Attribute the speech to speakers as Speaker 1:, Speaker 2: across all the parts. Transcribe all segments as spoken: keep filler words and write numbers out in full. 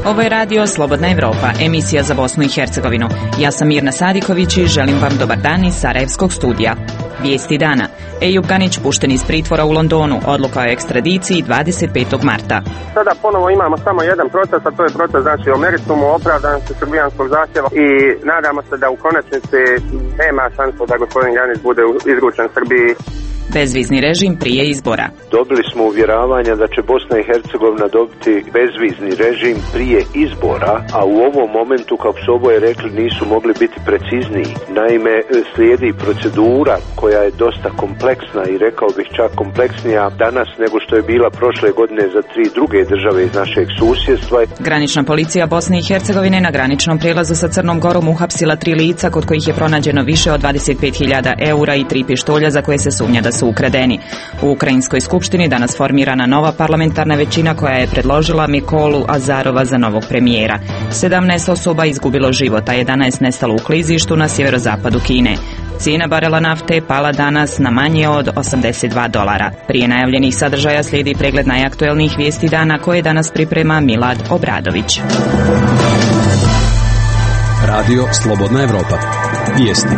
Speaker 1: Ovo je radio Slobodna Evropa, emisija za Bosnu i Hercegovinu. Ja sam Mirna Sadiković i želim vam dobar dan iz Sarajevskog studija. Vijesti dana. Ejub Ganić pušten iz pritvora u Londonu, odluka o ekstradiciji dvadeset petog marta.
Speaker 2: Sada ponovo imamo samo jedan proces, a to je proces znači o meritumu, opravdanosti srbijanskog zahtjeva i nadamo se da u konačnici nema šanse da gospodin Ganić bude izručen Srbiji.
Speaker 1: Bezvizni režim prije izbora.
Speaker 3: Dobili smo uvjeravanja da će Bosna i Hercegovina dobiti bezvizni režim prije izbora, a u ovom momentu, kako su oboje rekli, nisu mogli biti precizniji. Naime, slijedi procedura koja je dosta kompleksna i rekao bih čak kompleksnija danas nego što je bila prošle godine za tri druge države iz našeg susjedstva.
Speaker 1: Granična policija Bosne i Hercegovine na graničnom prijelazu sa Crnom Gorom uhapsila tri lica kod kojih je pronađeno više od dvadeset pet hiljada eura i tri pištolja za koje se sumnja da su ukradeni. U Ukrajinskoj skupštini danas formirana nova parlamentarna većina koja je predložila Mikolu Azarova za novog premijera. sedamnaest osoba izgubilo život, a jedanaest nestalo u klizištu na sjeverozapadu Kine. Cijena barela nafte je pala danas na manje od osamdeset dva dolara. Prije najavljenih sadržaja slijedi pregled najaktuelnijih vijesti dana koje danas priprema Milad Obradović.
Speaker 4: Radio Slobodna Evropa. Vijesti.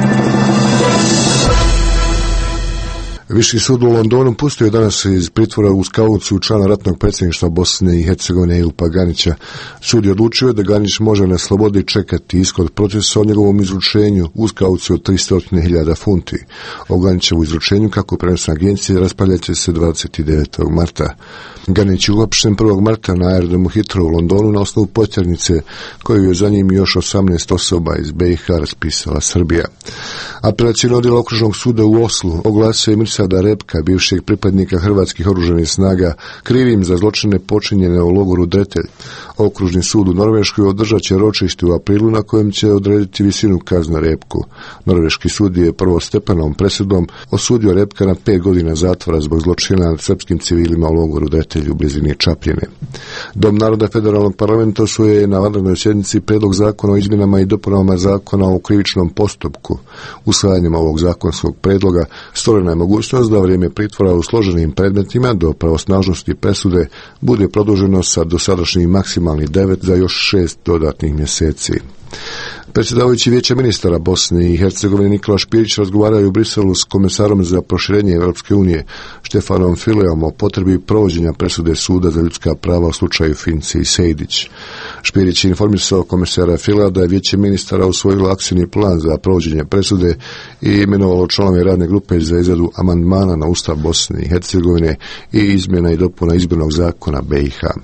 Speaker 5: Viši sud u Londonu pustio je danas iz pritvora uz kauciju člana ratnog predsjedništva Bosne i Hercegovine Ejuba Ganića. Sud je odlučio da Ganić može na slobodi čekati ishod procesa o njegovom izručenju uz kauciju od tristo hiljada funti. O Ganićevu izručenju, kako prenosi agencija, raspravljat će se dvadeset devetog marta. Ganić je uhapšen prvog marta na aerodromu Heathrow u Londonu na osnovu potjernice koju je za njim još osamnaest osoba iz B i H raspisala Srbija. Apelacijski odjel Okružnog suda u Oslu oglasio je Mirsada Repka, bivšeg pripadnika hrvatskih oružanih snaga, krivim za zločine počinjene u logoru Dretelj. Okružni sud u Norveškoj održat će ročište u aprilu na kojem će odrediti visinu kazne Repku. Norveški sud je prvostepenom presudom osudio Repka na pet godina zatvora zbog zločina nad srpskim civilima u logoru Dretelj u blizini Čapljine. Dom naroda federalnog parlamenta usvojio je na vanrednoj sjednici prijedlog zakona o izmjenama i dopunama zakona o krivičnom postupku. Usvajanjem ovog zakonskog prijedloga stvorena je mogućnost da vrijeme pritvora u složenim predmetima do pravosnažnosti presude bude produženo sa dosadašnjih maksimalnih devet za još šest dodatnih mjeseci. Predsjedavajući Vijeća ministara Bosne i Hercegovine Nikola Špirić razgovaraju u Briselu s komesarom za proširenje Europske unije Štefanom Fileom o potrebi provođenja presude Suda za ljudska prava u slučaju Finci i Sejdić. Špirić je informisao komesara Filea da je Vijeće ministara usvojilo akcijni plan za provođenje presude i imenovalo članove radne grupe za izradu amandmana na Ustav Bosne i Hercegovine i izmjena i dopuna izbornog zakona B i H.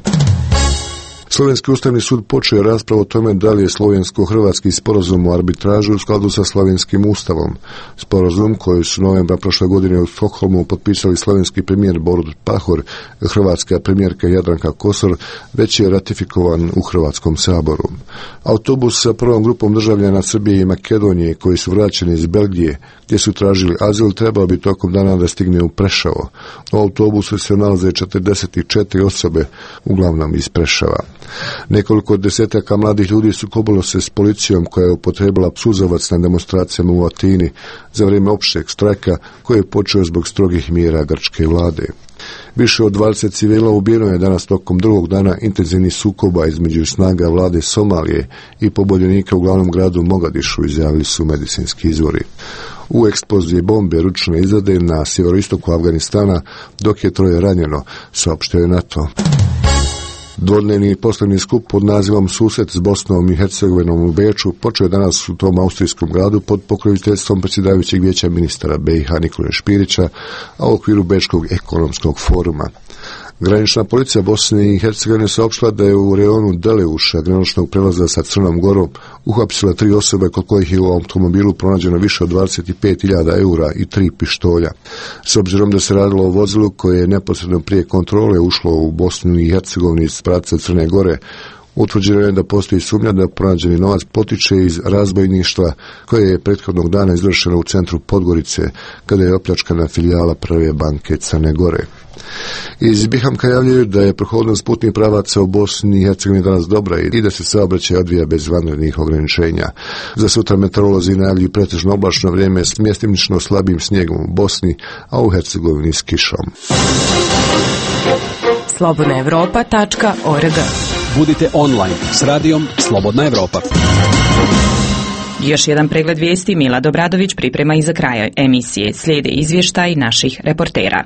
Speaker 5: Slovenski ustavni sud počeo je raspravu o tome da li je slovensko-hrvatski sporazum o arbitražu u skladu sa slovenskim ustavom. Sporazum koji su novembra prošle godine u Stokholmu potpisali slovenski premijer Borut Pahor, hrvatska premijerka Jadranka Kosor, već je ratifikovan u Hrvatskom saboru. Autobus sa prvom grupom državljana Srbije i Makedonije koji su vraćeni iz Belgije, gdje su tražili azil, trebao bi tokom dana da stigne u Preševo. U autobusu se nalaze četrdeset četiri osobe, uglavnom iz Preševa. Nekoliko desetaka mladih ljudi sukobilo se s policijom koja je upotrebila psuzavac na demonstracijama u Atini za vrijeme opšteg štrajka koji je počeo zbog strogih mjera grčke vlade. Više od dvadeset civila ubijeno je danas tokom drugog dana intenzivnih sukoba između snaga vlade Somalije i pobunjenika u glavnom gradu Mogadišu, izjavili su medicinski izvori. U eksploziji bombe ručne izrade na sjeveroistoku Afganistana, dok je troje ranjeno, saopštio je NATO. Dvodnevni poslovni skup pod nazivom Susret s Bosnom i Hercegovinom u Beču počeo je danas u tom austrijskom gradu pod pokroviteljstvom predsjedavajućeg Vijeća ministara B i H Nikole Špirića, a u okviru Bečkog ekonomskog foruma. Granična policija Bosne i Hercegovine saopštila da je u rejonu Deleuša, graničnog prelaza sa Crnom Gorom, uhapsila tri osobe kod kojih je u automobilu pronađeno više od dvadeset pet hiljada eura i tri pištolja. S obzirom da se radilo o vozilu koje je neposredno prije kontrole ušlo u Bosnu i Hercegovini iz pravca Crne Gore, utvrđeno je da postoji sumnja da pronađeni novac potiče iz razbojništva koje je prethodnog dana izvršeno u centru Podgorice, kada je opljačkana filijala Prve banke Crne Gore. Iz Bihamka javljaju da je prohodnost putnih pravaca u Bosni i Hercegovini danas dobra i da se saobraćaj odvija bez vanrednih ograničenja. Za sutra meteorolozi najavljuju pretežno oblačno vrijeme s mjestimično slabim snijegom u Bosni, a u Hercegovini s kišom.
Speaker 1: slobodna evropa tačka org
Speaker 4: Budite online s radijom Slobodna Evropa.
Speaker 1: Još jedan pregled vijesti Mila Dobradović priprema i za kraj emisije. Slijede izvještaj naših reportera.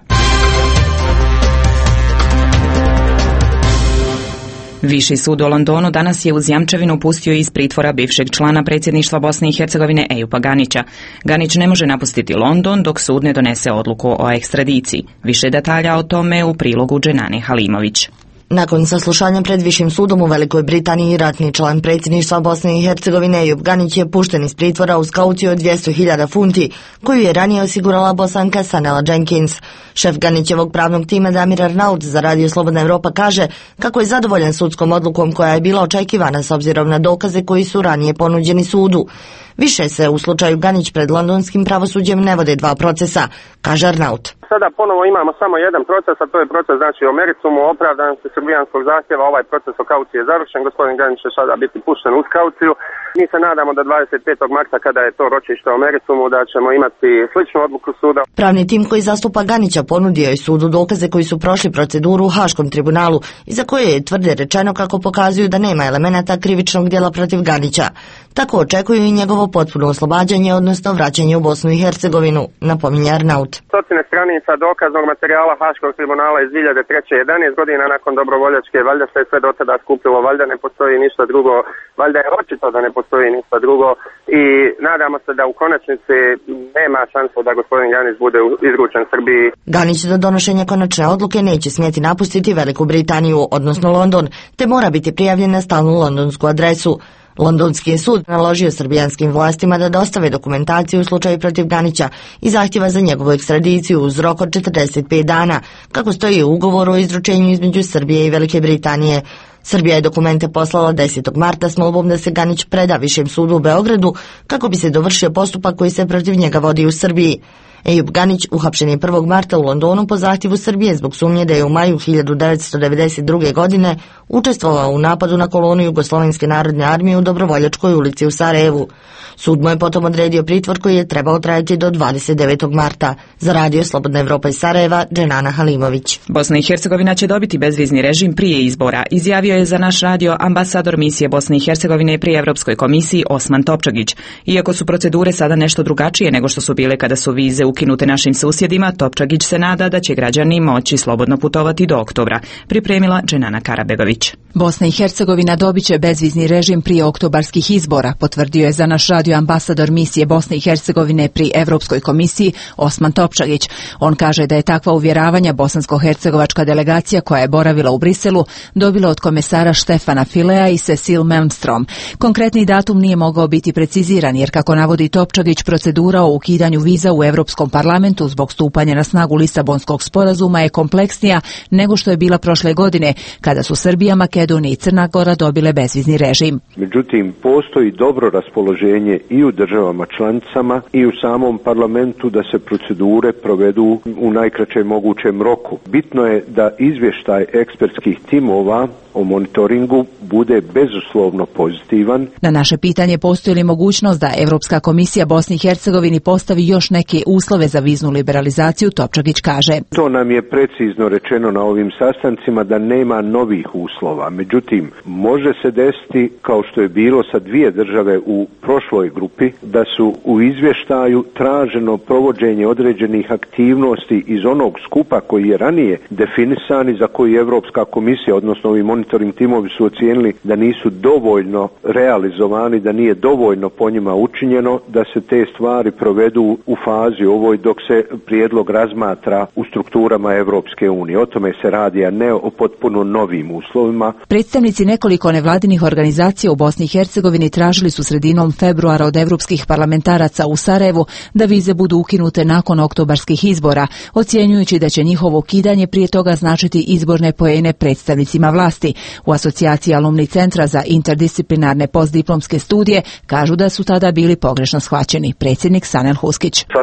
Speaker 1: Viši sud u Londonu danas je uz jamčevinu pustio iz pritvora bivšeg člana predsjedništva Bosne i Hercegovine Ejupa Ganića. Ganić ne može napustiti London dok sud ne donese odluku o ekstradiciji. Više detalja o tome u prilogu Dženane Halimović.
Speaker 6: Nakon saslušanja pred Višim sudom u Velikoj Britaniji, ratni član predsjedništva Bosne i Hercegovine Ejup Ganić je pušten iz pritvora uz kauciju od dvjesto hiljada funti, koju je ranije osigurala Bosanka Sanela Jenkins. Šef Ganićevog pravnog tima Damir Arnaut za Radio Slobodna Evropa kaže kako je zadovoljan sudskom odlukom koja je bila očekivana s obzirom na dokaze koji su ranije ponuđeni sudu. Više se u slučaju Ganić pred londonskim pravosuđem ne vode dva procesa, kaže Arnaut.
Speaker 2: Sada ponovo imamo samo jedan proces, a to je proces znači o meritumu, opravdanosti srbijanskog zahtjeva. Ovaj proces o kauciji je završen, gospodin Ganić će sada biti pušten uz kauciju. Mi se nadamo da dvadeset petog marta kada je to ročište o meritumu da ćemo imati sličnu odluku suda.
Speaker 6: Pravni tim koji zastupa Ganića ponudio je sudu dokaze koji su prošli proceduru u Haškom tribunalu i za koje je tvrde rečeno kako pokazuju da nema elemenata krivičnog djela protiv Ganića. Tako očekuju i njegovo potpuno oslobađanje, odnosno vraćanje u Bosnu i Hercegovinu, napominje Arnaut.
Speaker 2: Stotine stranica dokaznog materijala Haškog tribunala iz dvije hiljade treće. jedanaest godina nakon dobrovoljačke, valjda se sve do tada skupilo, valjda ne postoji ništa drugo, valjda je očito da ne postoji ništa drugo i nadamo se da u konačnici nema šanse da gospodin Ganić bude izručen Srbiji.
Speaker 6: Ganić do donošenja konačne odluke neće smjeti napustiti Veliku Britaniju, odnosno London, te mora biti prijavljen na stalnu londonsku adresu. Londonski je sud naložio srbijanskim vlastima da dostave dokumentaciju u slučaju protiv Ganića i zahtjeva za njegovu ekstradiciju uz rok od četrdeset pet dana, kako stoji u ugovoru o izručenju između Srbije i Velike Britanije. Srbija je dokumente poslala desetog marta s molbom da se Ganić preda Višem sudu u Beogradu kako bi se dovršio postupak koji se protiv njega vodi u Srbiji. Ejup Ganić uhapšen je prvog marta u Londonu po zahtjevu Srbije zbog sumnje da je u maju hiljadu devetsto devedeset druge. godine učestvovao u napadu na kolonu Jugoslovenske narodne armije u Dobrovoljačkoj ulici u Sarajevu. Sud mu je potom odredio pritvor koji je trebao trajati do dvadeset devetog marta. Za Radio Slobodna Evropa iz Sarajeva, Dženana Halimović.
Speaker 1: Bosna i Hercegovina će dobiti bezvizni režim prije izbora, izjavio je za naš radio ambasador misije Bosne i Hercegovine pri Evropskoj komisiji Osman Topčagić. Iako su procedure sada nešto drugačije nego što su bile kada su vize ukinute našim susjedima, Topčagić se nada da će građani moći slobodno putovati do oktobra, pripremila Dženana Karabegović.
Speaker 7: Bosna i Hercegovina dobit će bezvizni režim prije oktobarskih izbora, potvrdio je za naš radio ambasador misije Bosne i Hercegovine pri Evropskoj komisiji Osman Topčagić. On kaže da je takva uvjeravanja bosansko-hercegovačka delegacija koja je boravila u Briselu dobila od komesara Štefana Filea i Cecil Malmstrom. Konkretni datum nije mogao biti preciziran jer, kako navodi Topčagić, procedura o ukidanju viza u Europskom parlamentu zbog stupanja na snagu Lisabonskog sporazuma je kompleksnija nego što je bila prošle godine, kada su Srbija, Makedonija i Crna Gora dobile bezvizni režim.
Speaker 3: Međutim, postoji dobro raspoloženje i u državama članicama i u samom parlamentu da se procedure provedu u najkraćem mogućem roku. Bitno je da izvještaj ekspertskih timova o monitoringu bude bezuslovno pozitivan.
Speaker 7: Na naše pitanje postoji li mogućnost da Evropska komisija Bosni i Hercegovini postavi još neke uslove za viznu liberalizaciju, Topčagić kaže:
Speaker 3: To nam je precizno rečeno na ovim sastancima da nema novih uslova. Međutim, može se desiti, kao što je bilo sa dvije države u prošloj grupi, da su u izvještaju traženo provođenje određenih aktivnosti iz onog skupa koji je ranije definisan i za koji Evropska komisija, odnosno ovi monitoring timovi, su ocijenili da nisu dovoljno realizovani, da nije dovoljno po njima učinjeno, da se te stvari provedu u fazi ovoj dok se prijedlog razmatra u strukturama Evropske unije. O tome se radi, a ne o potpuno novim uslovima.
Speaker 7: Predstavnici nekoliko nevladinih organizacija u Bosni i Hercegovini tražili su sredinom februara od evropskih parlamentaraca u Sarajevu da vize budu ukinute nakon oktobarskih izbora, ocjenjujući da će njihovo ukidanje prije toga značiti izborne poene predstavnicima vlasti. U asocijaciji Alumni centra za interdisciplinarne postdiplomske studije kažu da su tada bili pogrešno shvaćeni. Predsjednik Sanel Huskić.
Speaker 8: Sastanku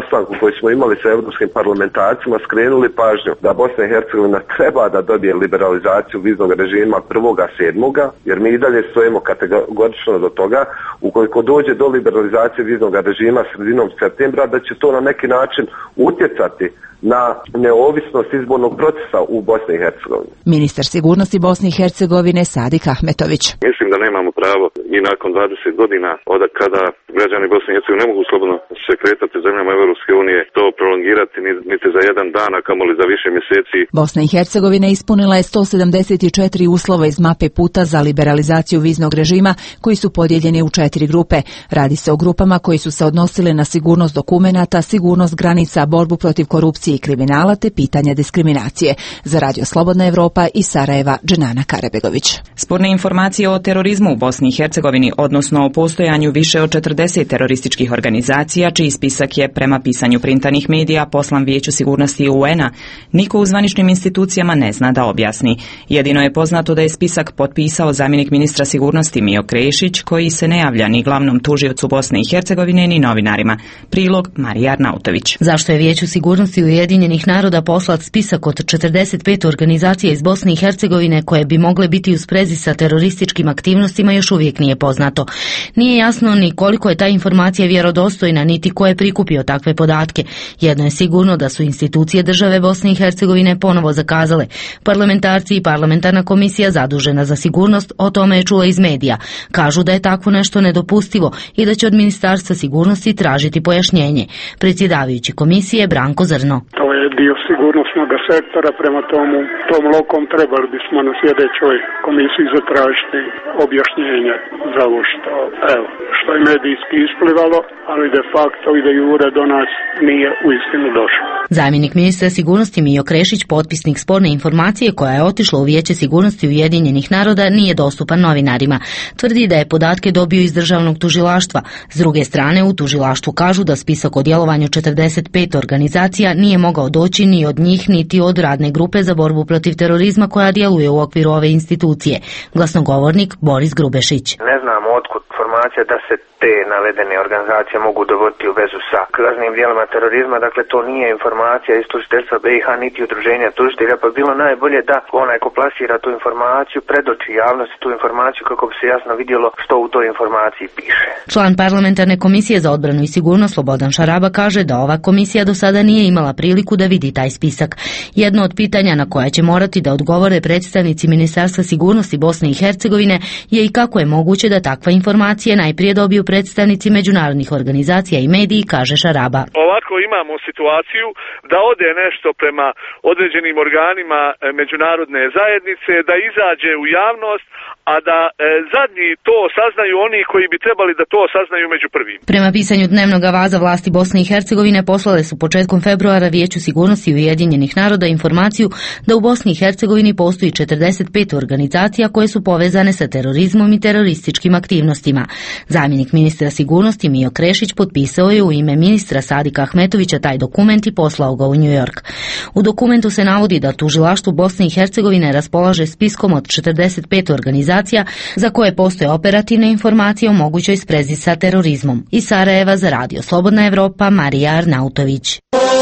Speaker 3: koji smo imali sa europskim parlamentarcima skrenuli pažnju da Bosna i Hercegovina treba da dobije liberalizaciju viznog režima prvoga sedmoga, jer mi i dalje stojimo kategorično do toga, ukoliko dođe do liberalizacije viznog režima sredinom septembra, da će to na neki način utjecati na neovisnost izbornog procesa u Bosni i Hercegovini.
Speaker 7: Ministar sigurnosti Bosne i Hercegovine Sadik Ahmetović.
Speaker 8: Mislim da nemamo pravo i nakon dvadeset godina od kada građani Bosne i Hercegovine ne mogu slobodno se kretati zemljama Evropske unije to prolongirati niti za jedan dan, a kamoli za više mjeseci.
Speaker 7: Bosna i Hercegovina ispunila je sto sedamdeset četiri uslova iz mape puta za liberalizaciju viznog režima koji su podijeljeni u četiri grupe. Radi se o grupama koji su se odnosile na sigurnost dokumenata, sigurnost granica, borbu protiv korupcije i kriminala te pitanja diskriminacije. Za Radio Slobodna Evropa iz Sarajeva, Dženana Karabegović.
Speaker 1: Sporne informacije o terorizmu u Bosni i Hercegovini, odnosno o postojanju više od četrdeset terorističkih organizacija, čiji spisak je prema pisanju printanih medija poslan Vijeću sigurnosti U N-a, niko u zvaničnim institucijama ne zna da objasni. Jedino je poznato da je spisak potpisao zamjenik ministra sigurnosti Mijo Krešić, koji se ne javlja ni glavnom tužiocu Bosne i Hercegovine ni novinarima. Prilog Marija Arnautović.
Speaker 9: Zašto je Vijeću sigurnosti Ujedinjenih naroda poslat spisak od četrdeset pet organizacija iz Bosne i Hercegovine koje bi mogle biti u sprezi sa terorističkim aktivnostima još uvijek nije poznato. Nije jasno ni koliko je ta informacija vjerodostojna, niti ko je prikupio takve podatke. Jedno je sigurno da su institucije države Bosne i Hercegovine ponovo zakazale. Parlamentarci i parlamentarna komisija zadužena za sigurnost o tome je čula iz medija. Kažu da je takvo nešto nedopustivo i da će od Ministarstva sigurnosti tražiti pojašnjenje. Predsjedavajući komisije Branko Zrno.
Speaker 10: To je dio sigurnosnog sektora, prema tomu tom lokom trebali bismo na sljedećoj komisiji zatražiti objašnjenje za ovo što, evo, što je medijski isplivalo, ali de facto i de jure do nas nije uistinu došlo.
Speaker 9: Zamjenik ministra sigurnosti Mijo Krešić, potpisnik sporne informacije koja je otišla u Vijeće sigurnosti Ujedinjenih naroda, nije dostupan novinarima. Tvrdi da je podatke dobio iz državnog tužilaštva. S druge strane, u tužilaštvu kažu da spisak o djelovanju četrdeset pet organizacija nije mogao doći ni od njih niti od radne grupe za borbu protiv terorizma koja djeluje u okviru ove institucije. Glasnogovornik Boris Grubešić.
Speaker 11: Ne znamo otkud informacija da se te navedene organizacije mogu dovoditi u vezu sa kaznenim djelima terorizma, dakle to nije informacija iz tužiteljstva B i H niti udruženja tužitelja, pa bilo najbolje da onaj ko plasira tu informaciju predoči javnosti tu informaciju kako bi se jasno vidjelo što u toj informaciji piše.
Speaker 9: Član parlamentarne komisije za odbranu i sigurnost Slobodan Šaraba kaže da ova komisija do sada nije imala priliku da vidi taj spisak. Jedno od pitanja na koja će morati da odgovore predstavnici Ministarstva sigurnosti Bosne i Hercegovine je i kako je moguće da takva informacija najprije dobiju predstavnici međunarodnih organizacija i mediji, kaže Šaraba.
Speaker 12: Ovako imamo situaciju da ode nešto prema određenim organima međunarodne zajednice, da izađe u javnost, a da e, zadnji to saznaju oni koji bi trebali da to saznaju među prvim.
Speaker 9: Prema pisanju dnevnog avaza vlasti Bosne i Hercegovine poslale su početkom februara Vijeću sigurnosti Ujedinjenih naroda informaciju da u Bosni i Hercegovini postoji četrdeset pet organizacija koje su povezane sa terorizmom i terorističkim aktivnostima. Zamjenik ministra sigurnosti Mijo Krešić potpisao je u ime ministra Sadika Ahmetovića taj dokument i poslao ga u New York. U dokumentu se navodi da tužilaštvo Bosne i Hercegovine raspolaže spiskom od četrdeset pet organizacija za koje postoje operativne informacije o mogućoj sprezi sa terorizmom. Iz Sarajeva za Radio Slobodna Evropa, Marija Arnautović.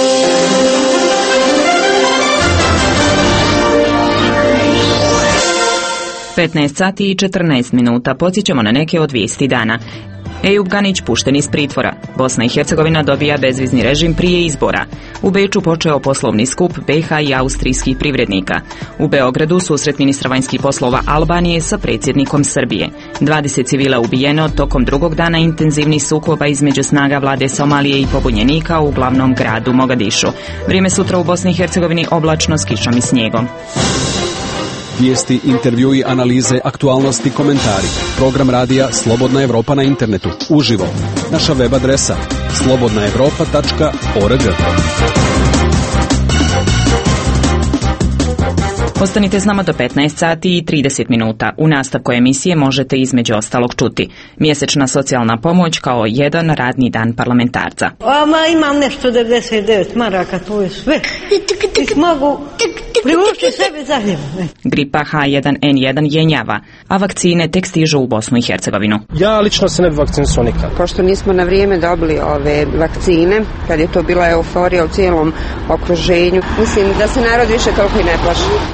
Speaker 1: petnaest sati i četrnaest minuta. Podsjećamo na neke od vijesti dana. Ejub Ganić pušten iz pritvora. Bosna i Hercegovina dobija bezvizni režim prije izbora. U Beču počeo poslovni skup B H i austrijskih privrednika. U Beogradu susret ministra vanjskih poslova Albanije sa predsjednikom Srbije. dvadeset civila ubijeno tokom drugog dana intenzivnih sukoba između snaga vlade Somalije i pobunjenika u glavnom gradu Mogadišu. Vrijeme sutra u Bosni i Hercegovini oblačno s kišom i snijegom.
Speaker 4: Vijesti, intervjui, analize, aktualnosti, komentari. Program radija Slobodna Evropa na internetu. Uživo. Naša web adresa slobodna evropa tačka org.
Speaker 1: Ostanite s nama do petnaest sati i trideset minuta. U nastavku emisije možete između ostalog čuti mjesečna socijalna pomoć kao jedan radni dan parlamentarca.
Speaker 13: Ama imam nešto devedeset devet maraka, to je sve. Mogu Priušti sebi zajedno.
Speaker 1: Gripa H jedan N jedan jenjava, a vakcine tek stižu u Bosnu i Hercegovinu.
Speaker 14: Ja lično se ne bi vakcinisao nikad.
Speaker 15: Pošto nismo na vrijeme dobili ove vakcine, kad je to bila euforija u cijelom okruženju, mislim da se narod više toliko i ne plaši.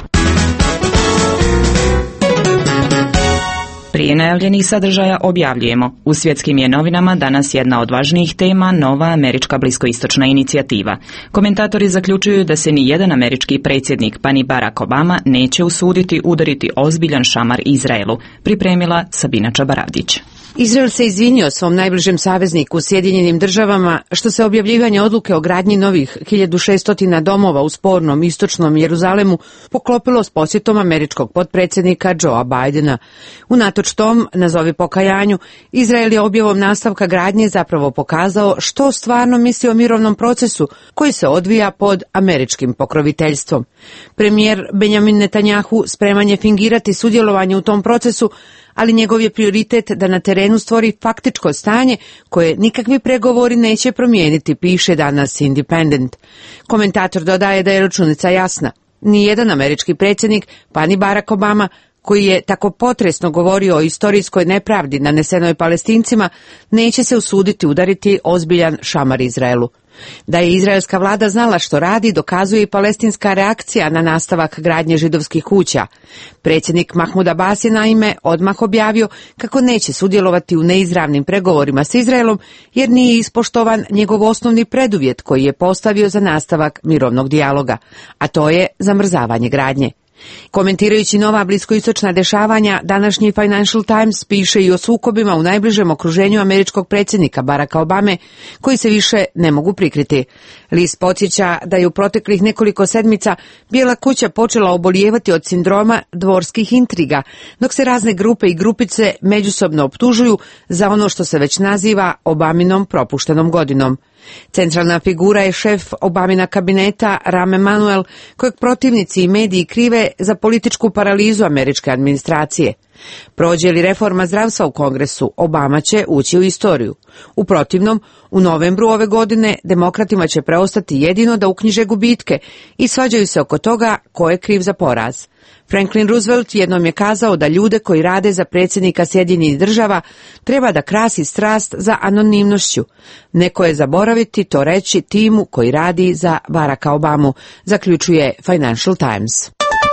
Speaker 1: Prije najavljenih sadržaja objavljujemo. U svjetskim je novinama danas jedna od važnijih tema nova američka bliskoistočna inicijativa. Komentatori zaključuju da se ni jedan američki predsjednik, pa ni Barack Obama, neće usuditi udariti ozbiljan šamar Izraelu, pripremila Sabina Čabaravdić.
Speaker 16: Izrael se izvinio svom najbližem savezniku Sjedinjenim državama što se objavljivanje odluke o gradnji novih hiljadu šesto domova u spornom istočnom Jeruzalemu poklopilo s posjetom američkog potpredsjednika Joea Bidena. Unatoč tom, nazovi pokajanju, Izrael je objavom nastavka gradnje zapravo pokazao što stvarno misli o mirovnom procesu koji se odvija pod američkim pokroviteljstvom. Premijer Benjamin Netanjahu spreman je fingirati sudjelovanje u tom procesu, ali njegov je prioritet da na terenu stvori faktičko stanje koje nikakvi pregovori neće promijeniti, piše danas Independent. Komentator dodaje da je računica jasna. Nijedan američki predsjednik, pa ni Barack Obama, koji je tako potresno govorio o istorijskoj nepravdi nanesenoj Palestincima, neće se usuditi udariti ozbiljan šamar Izraelu. Da je izraelska vlada znala što radi, dokazuje i palestinska reakcija na nastavak gradnje židovskih kuća. Predsjednik Mahmud Abbas je naime odmah objavio kako neće sudjelovati u neizravnim pregovorima s Izraelom jer nije ispoštovan njegov osnovni preduvjet koji je postavio za nastavak mirovnog dijaloga, a to je zamrzavanje gradnje. Komentirajući nova bliskoistočna dešavanja, današnji Financial Times piše i o sukobima u najbližem okruženju američkog predsjednika Baracka Obame, koji se više ne mogu prikriti. List podsjeća da je u proteklih nekoliko sedmica Bijela kuća počela obolijevati od sindroma dvorskih intriga, dok se razne grupe i grupice međusobno optužuju za ono što se već naziva Obaminom propuštenom godinom. Centralna figura je šef Obamina kabineta Rahm Emanuel, kojeg protivnici i mediji krive za političku paralizu američke administracije. Prođe li reforma zdravstva u Kongresu, Obama će ući u istoriju. U protivnom, u novembru ove godine demokratima će preostati jedino da uknjiže gubitke i svađaju se oko toga ko je kriv za poraz. Franklin Roosevelt jednom je kazao da ljude koji rade za predsjednika Sjedinjenih država treba da krasi strast za anonimnošću. Neko je zaboraviti to reći timu koji radi za Baracka Obamu, zaključuje Financial Times.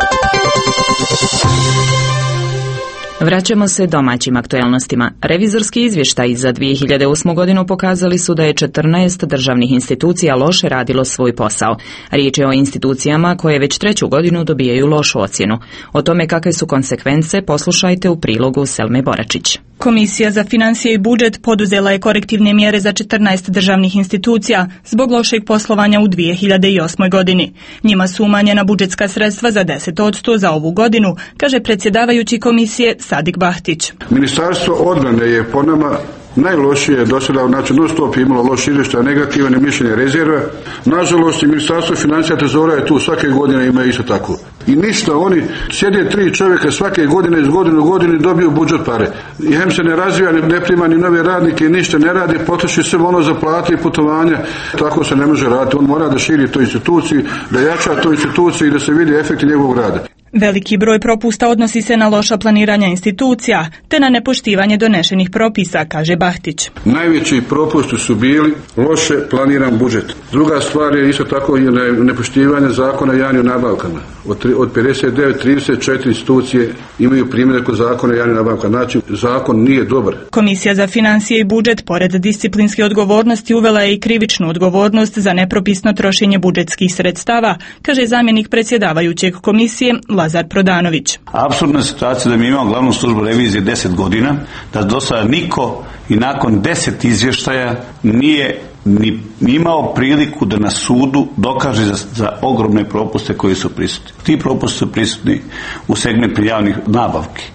Speaker 1: Vraćamo se domaćim aktuelnostima. Revizorski izvještaji za dvije hiljade osmu godinu pokazali su da je četrnaest državnih institucija loše radilo svoj posao. Riječ je o institucijama koje već treću godinu dobijaju lošu ocjenu. O tome kakve su konsekvence poslušajte u prilogu Selme Boračić.
Speaker 17: Komisija za financije i budžet poduzela je korektivne mjere za četrnaest državnih institucija zbog lošeg poslovanja u dvije hiljade osmoj godini. Njima su umanjena budžetska sredstva za deset posto za ovu godinu, kaže predsjedavajući komisije Sadik Bahtić.
Speaker 18: Ministarstvo odbrane je po nama najlošije do sada, znači non stop imalo loš izvještaj, negativan mišljenje rezerve. Nažalost, i Ministarstvo financija trezora je tu svake godine ima isto tako. I ništa, oni sjede tri čovjeka svake godine iz godine u godinu dobiju budžet pare. I hem se ne razvija, ne prima ni nove radnike, ništa ne radi, potroši sve ono za plate i putovanja. Tako se ne može raditi. On mora da širi toj instituciji, da jača toj instituciji i da se vidi efekti njegovog rada.
Speaker 17: Veliki broj propusta odnosi se na loša planiranja institucija, te na nepoštivanje donešenih propisa, kaže Bahtić.
Speaker 18: Najveći propusti su bili loše planiran budžet. Druga stvar je isto tako i nepoštivanje zakona o javnim nabavkama. Od, od pedeset devet, trideset četiri institucije imaju primjene kod zakona o javnim nabavkama. Znači, zakon nije dobar.
Speaker 17: Komisija za financije i budžet, pored disciplinske odgovornosti, uvela je i krivičnu odgovornost za nepropisno trošenje budžetskih sredstava, kaže zamjenik predsjedavajućeg komisije Lazar Prodanović.
Speaker 19: Apsurdna situacija da mi imamo glavnu službu revizije deset godina, da do sada niko i nakon deset izvještaja nije ni imao priliku da na sudu dokaže za, za ogromne propuste koji su prisutni. Ti propusti su prisutni u segmentu javnih nabavki,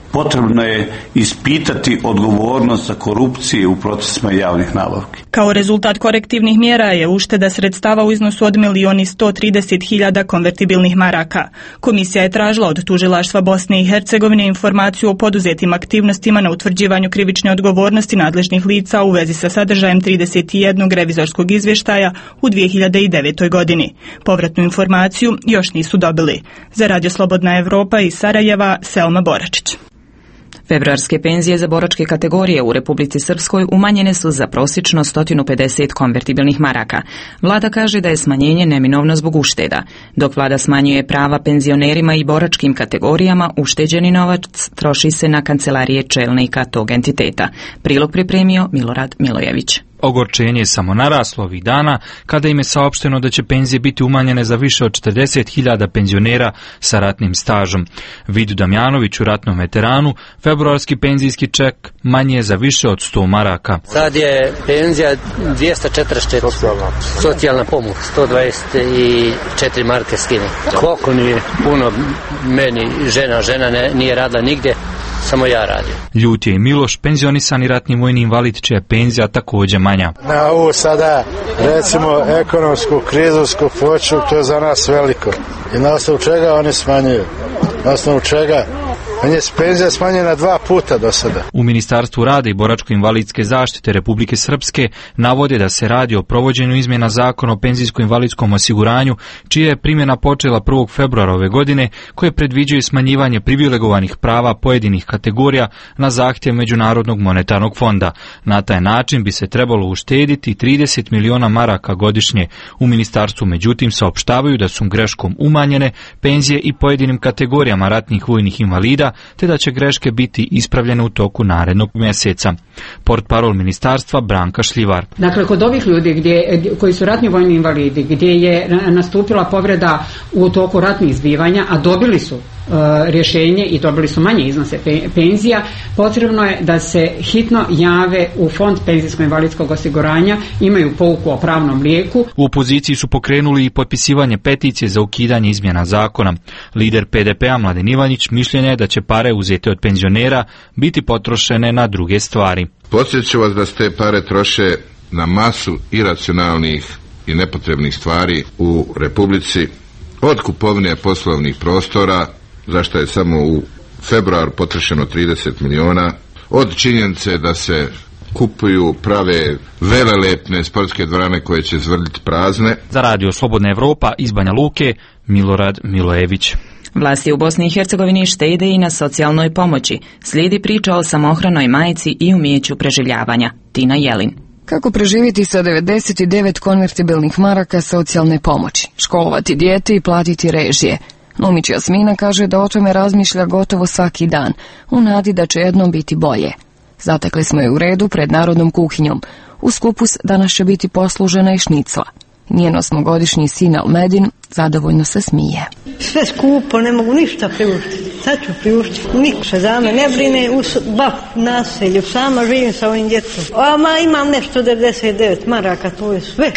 Speaker 19: potrebno je ispitati odgovornost za korupcije u procesima javnih nabavki.
Speaker 17: Kao rezultat korektivnih mjera je ušteda sredstava u iznosu od milion i sto trideset hiljada konvertibilnih maraka. Komisija je tražila od tužilaštva Bosne i Hercegovine informaciju o poduzetim aktivnostima na utvrđivanju krivične odgovornosti nadležnih lica u vezi sa sadržajem trideset jednog revizorskog izvještaja u dvije hiljade devetoj. godini. Povratnu informaciju još nisu dobili. Za Radio Slobodna Evropa iz Sarajeva, Selma Boračić.
Speaker 1: Februarske penzije za boračke kategorije u Republici Srpskoj umanjene su za prosječno sto pedeset konvertibilnih maraka. Vlada kaže da je smanjenje neminovno zbog ušteda. Dok vlada smanjuje prava penzionerima i boračkim kategorijama, ušteđeni novac troši se na kancelarije čelnika tog entiteta. Prilog pripremio Milorad Milojević.
Speaker 20: Ogorčenje je samo naraslo ovih dana kada im je saopšteno da će penzije biti umanjene za više od četrdeset hiljada penzionera sa ratnim stažom. Vidu Damjanović, u ratnom veteranu, februarski penzijski ček manji je za više od sto maraka.
Speaker 21: Sad je penzija dvjesto četrdeset četiri, socijalna pomoć sto dvadeset četiri marke skine. Koliko nije puno meni, žena, žena ne, nije radila nigdje, samo ja radim.
Speaker 20: Ljut je i Miloš, penzionisani ratni vojni invalid, čija penzija također manja.
Speaker 22: Na ovu sada, recimo, ekonomsku, krizovsku poču, to je za nas veliko. I na osnovu čega oni smanjuju? Na osnovu čega? On je penzija smanjena dva puta do sada.
Speaker 20: U Ministarstvu rada i boračko-invalidske zaštite Republike Srpske navode da se radi o provođenju izmjena zakona o penzijsko-invalidskom osiguranju, čija je primjena počela prvog februara ove godine, koje predviđaju smanjivanje privilegovanih prava pojedinih kategorija na zahtjev Međunarodnog monetarnog fonda. Na taj način bi se trebalo uštediti trideset miliona maraka godišnje. U ministarstvu međutim saopštavaju da su greškom umanjene penzije i pojedinim kategorijama ratnih vojnih invalida, te da će greške biti ispravljene u toku narednog mjeseca. Portparol ministarstva Branka Šljivar.
Speaker 23: Dakle, kod ovih ljudi gdje, koji su ratni vojni invalidi, gdje je nastupila povreda u toku ratnih zbivanja, a dobili su uh, rješenje i dobili su manje iznose pe, penzija, potrebno je da se hitno jave u Fond penzijsko-invalidskog osiguranja, imaju pouku o pravnom lijeku.
Speaker 20: U opoziciji su pokrenuli i potpisivanje peticije za ukidanje izmjena zakona. Lider P D P-a Mladen Ivanić mišljenja je da će pare uzete od penzionera biti potrošene na druge stvari.
Speaker 24: Podsjeću vas da se te pare troše na masu iracionalnih i nepotrebnih stvari u Republici, od kupovine poslovnih prostora, za što je samo u februaru potrošeno trideset miliona, od činjenice da se kupuju prave velelepne sportske dvorane koje će zvrditi prazne.
Speaker 20: Za Radio Slobodna Evropa iz Banja Luke, Milorad Milojević.
Speaker 1: Vlasti u Bosni i Hercegovini štede i na socijalnoj pomoći. Slijedi priča o samohranoj majci i umijeću preživljavanja. Tina Jelin.
Speaker 25: Kako preživjeti sa devedeset devet konvertibilnih maraka socijalne pomoći, školovati dijete i platiti režije. Numić Jasmina kaže da o tome razmišlja gotovo svaki dan, u nadi da će jednom biti bolje. Zatekli smo je u redu pred Narodnom kuhinjom. Uz kupus danas će biti poslužena i šnicla. Njen osmogodišnji sin Almedin zadovoljno se smije.
Speaker 13: Sve skupo, ne mogu ništa priuštiti. Sad ću priuštiti. Niko se za me ne brine, u bak naselju. Sama živim sa ovim djetom. A ma imam nešto devedeset devet maraka, to je sve.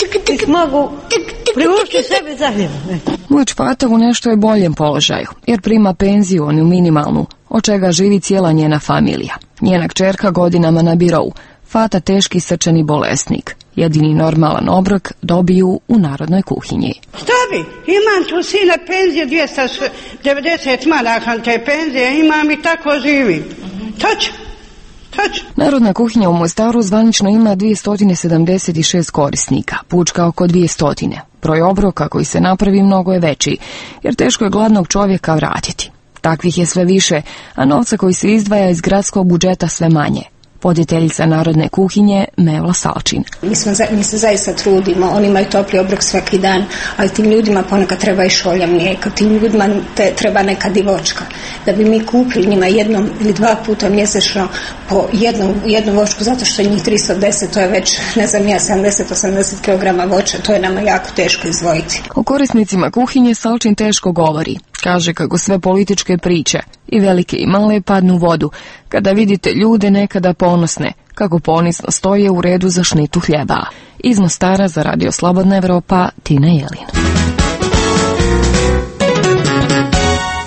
Speaker 13: Mogu priuštiti sebi zaljevno.
Speaker 25: Muć Fata u nešto je boljem položaju, jer prima penziju, onu minimalnu, od čega živi cijela njena familija. Njena kćerka godinama na birovu. Fata teški srčani bolesnik. Jedini normalan obrok dobiju u Narodnoj kuhinji.
Speaker 26: Šta bi? Imam tu sine penzije dvjesto devedeset maraka te penzije, imam i tako živim. Tačno. Tačno.
Speaker 25: Narodna kuhinja u Mostaru zvanično ima dvjesto sedamdeset šest korisnika, pučka oko dvjesto. Broj obroka koji se napravi mnogo je veći, jer teško je gladnog čovjeka vratiti. Takvih je sve više, a novca koji se izdvaja iz gradskog budžeta sve manje. Podjeteljica Narodne kuhinje Mevla Salčin.
Speaker 27: Mi, smo, mi se zaista trudimo, oni imaju topli obrok svaki dan, ali tim ljudima ponekad treba i šolja mlijeka, tim ljudima te, treba neka divočka. Da bi mi kupili njima jednom ili dva puta mjesečno po jednu, jednu vočku, zato što njih tristo deset, to je već, ne znam ja, sedamdeset osamdeset kilograma voća, to je nama jako teško izvojiti.
Speaker 25: O korisnicima kuhinje Salčin teško govori. Kaže kako sve političke priče, i velike i male, padnu u vodu, kada vidite ljude nekada ponosne, kako ponisno stoje u redu za šnitu hljeba. Iz Mostara za Radio Slobodna Evropa, Tina Jelin.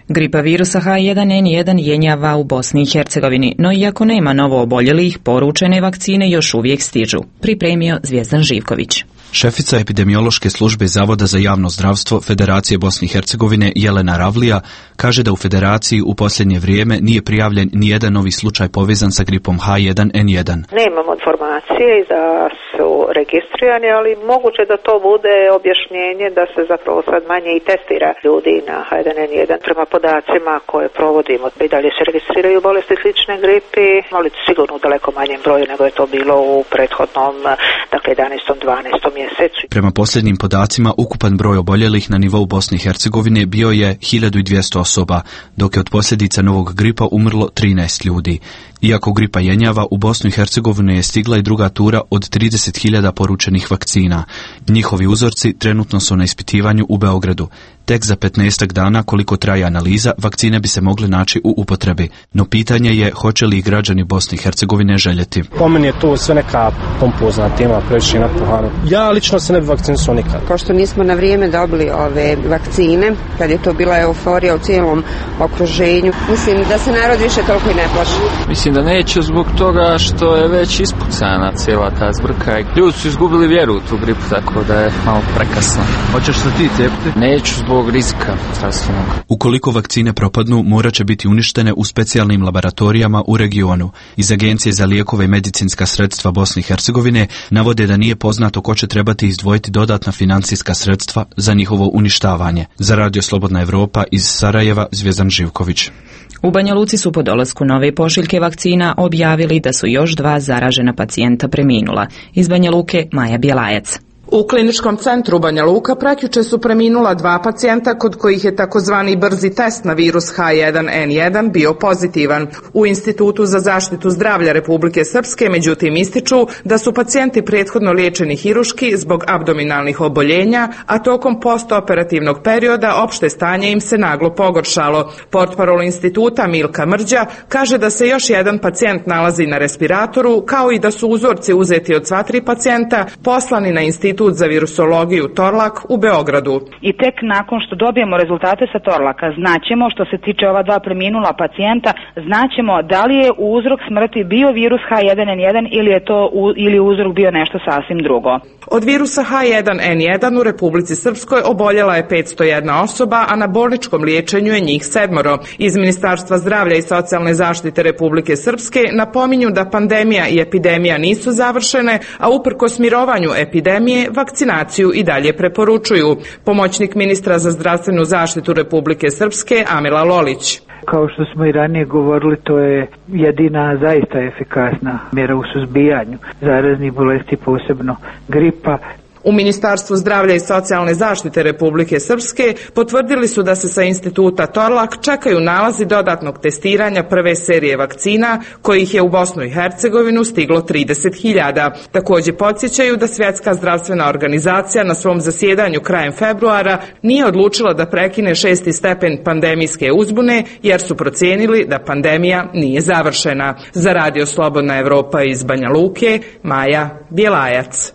Speaker 1: Gripa virusa H jedan N jedan jenjava u Bosni i Hercegovini, no iako nema novo oboljelih, poručene vakcine još uvijek stižu. Pripremio Zvijezdan Živković.
Speaker 2: Šefica epidemiološke službe Zavoda za javno zdravstvo Federacije Bosne i Hercegovine Jelena Ravlija kaže da u Federaciji u posljednje vrijeme nije prijavljen ni jedan novi slučaj povezan sa gripom H jedan N jedan.
Speaker 3: Nemamo informacije da su registrirani, ali moguće da to bude objašnjenje da se zapravo sad manje i testira ljudi na H jedan N jedan. Prema podacima koje provodimo, i dalje se registriraju bolesti slične gripi, ali sigurno u daleko manjem broju nego je to bilo u prethodnom, dakle jedanaestom dvanaestom mjesecu.
Speaker 2: Prema posljednjim podacima, ukupan broj oboljelih na nivou Bosne i Hercegovine bio je hiljadu dvjesto osoba, dok je od posljedica novog gripa umrlo trinaest ljudi. Iako gripa jenjava, u Bosnu i Hercegovinu je stigla i druga tura od trideset hiljada poručenih vakcina. Njihovi uzorci trenutno su na ispitivanju u Beogradu. Tek za petnaestak dana, koliko traje analiza, vakcine bi se mogle naći u upotrebi. No pitanje je hoće li i građani Bosne i Hercegovine željeti.
Speaker 14: Po meni je to sve neka pompozna tema, previše napuhano. Ja lično se ne bi vakcinisao nikad.
Speaker 15: Pošto nismo na vrijeme dobili ove vakcine, kad je to bila euforija u cijelom okruženju, mislim da se narod više toliko i ne plaši.
Speaker 5: Mislim da neće zbog toga što je već ispucana cijela ta zbrka. Ljudi su izgubili vjeru u tu gripu, tako da je malo prekasno.
Speaker 2: Hoćeš se ti cijepiti?
Speaker 5: Neću zbog rizika zdravstvenog.
Speaker 2: Ukoliko vakcine propadnu, morat će biti uništene u specijalnim laboratorijama u regionu. Iz Agencije za lijekove i medicinska sredstva Bosne i Hercegovine navode da nije poznato ko će trebati izdvojiti dodatna financijska sredstva za njihovo uništavanje. Za Radio Slobodna Evropa iz Sarajeva, Zvijezdan Živković.
Speaker 1: U Banja Luci su po dolasku nove pošiljke vakcina objavili da su još dva zaražena pacijenta preminula. Iz Banja Luke, Maja Bjelajac.
Speaker 6: U kliničkom centru Banja Luka prekjuče su preminula dva pacijenta kod kojih je takozvani brzi test na virus H jedan N jedan bio pozitivan. U Institutu za zaštitu zdravlja Republike Srpske međutim ističu da su pacijenti prethodno liječeni hiruški zbog abdominalnih oboljenja, a tokom postoperativnog perioda opšte stanje im se naglo pogoršalo. Portparol instituta Milka Mrđa kaže da se još jedan pacijent nalazi na respiratoru, kao i da su uzorci uzeti od sva tri pacijenta poslani na institut za virusologiju Torlak u Beogradu.
Speaker 7: I tek nakon što dobijemo rezultate sa Torlaka, znaćemo, što se tiče ova dva preminula pacijenta, znaćemo da li je uzrok smrti bio virus H jedan N jedan ili je to ili uzrok bio nešto sasvim drugo.
Speaker 6: Od virusa H jedan N jedan u Republici Srpskoj oboljela je petsto jedna osoba, a na bolničkom liječenju je njih sedmoro. Iz Ministarstva zdravlja i socijalne zaštite Republike Srpske napominju da pandemija i epidemija nisu završene, a uprkos mirovanju epidemije vakcinaciju i dalje preporučuju. Pomoćnik ministra za zdravstvenu zaštitu Republike Srpske Amila Lolić.
Speaker 8: Kao što smo i ranije govorili, to je jedina zaista efikasna mjera u suzbijanju zaraznih bolesti, posebno gripa.
Speaker 6: U Ministarstvu zdravlja i socijalne zaštite Republike Srpske potvrdili su da se sa instituta Torlak čekaju nalazi dodatnog testiranja prve serije vakcina, kojih je u Bosnu i Hercegovinu stiglo trideset hiljada. Također podsjećaju da Svjetska zdravstvena organizacija na svom zasjedanju krajem februara nije odlučila da prekine šesti stepen pandemijske uzbune, jer su procijenili da pandemija nije završena. Za Radio Slobodna Evropa iz Banja Luke, Maja Bjelajac.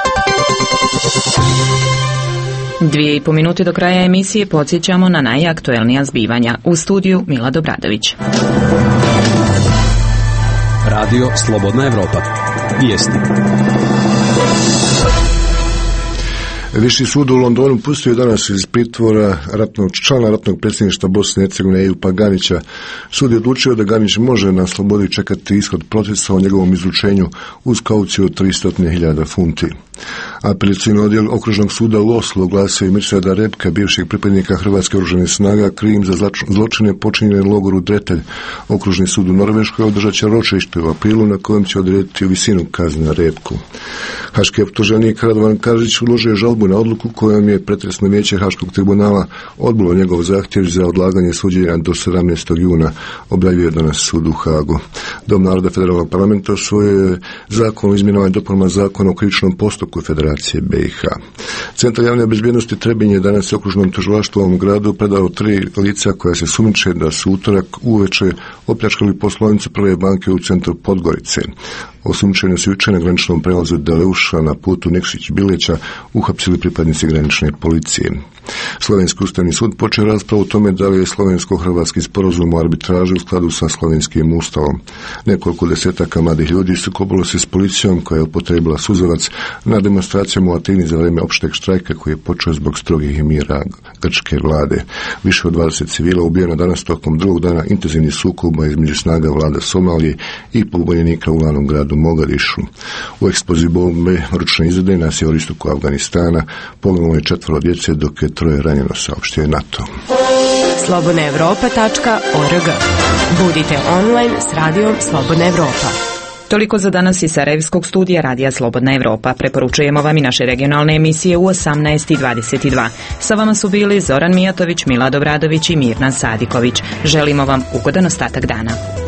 Speaker 1: Dvije i po minute do kraja emisije podsjećamo na najaktuelnija zbivanja. U studiju Mila Dobradović.
Speaker 4: Radio Slobodna Evropa. Vijesti.
Speaker 10: Viši sud u Londonu pustio je danas iz pritvora ratnog, člana ratnog predsjedništva Bosne i Hercegovine Ejupa Ganića. Sud je odlučio da Ganić može na slobodi čekati ishod procesa o njegovom izručenju uz kauciju od tristo hiljada funti. Apelacioni odjel okružnog suda u Oslu oglasio je Mirsada Repka, bivšeg pripadnika Hrvatske oružane snaga, krivim za zločine počinjene u logoru Dretelj. Okružni sud u Norveškoj održat će ročište u aprilu na kojem će odrediti visinu kazne na Repku. Haški optuženik Radovan Karadžić uložio je žalbu na odluku kojom je pretresno vijeće Haškog tribunala odbilo njegov zahtjev za odlaganje suđenja do sedamnaestog juna, objavljuje danas sud u Hagu. Dom naroda Federalnog parlamenta usvojio je zakon o izmjenama i dopunama zakona o krivičnom postupku istoku Federacije B i H. Centar javne bezbjednosti Trebinje danas je okružnom tužilaštvu u ovom gradu predao tri lica koja se sumnjiče da su utorak uveče opljačkali poslovnicu Prve banke u centru Podgorice. Osumnjičeni su jučer na graničnom prelazu Deleuša na putu Nikšić-Bileća uhapsili pripadnici granične policije. Slovenski ustavni sud počeo raspravu o tome da li je slovensko-hrvatski sporazum o arbitraži u skladu sa slovenskim ustavom. Nekoliko desetaka mladih ljudi sukobilo se s policijom koja je upotrebila suzavac na demonstracijama u Atini za vrijeme opšteg štrajka koji je počeo zbog strogih mjera grčke vlade. Više od dvadeset civila ubijeno danas tokom drugog dana intenzivnih sukoba između snaga vlada Somalije i pobunjenika u glavnom gradu Mogadišu. U eksploziji bombe ručne izrade na sjeveristoku Afganistana poginulo je četvoro djece, dok je troje ranjeno, saopštio je NATO.
Speaker 9: slobodna evropa tačka org. Budite online s radijom Slobodna Evropa.
Speaker 1: Toliko za danas iz Sarajevskog studija Radija Slobodna Evropa. Preporučujemo vam i naše regionalne emisije u osamnaest i dvadeset dva. Sa vama su bili Zoran Mijatović, Milad Obradović i Mirna Sadiković. Želimo vam ugodan ostatak dana.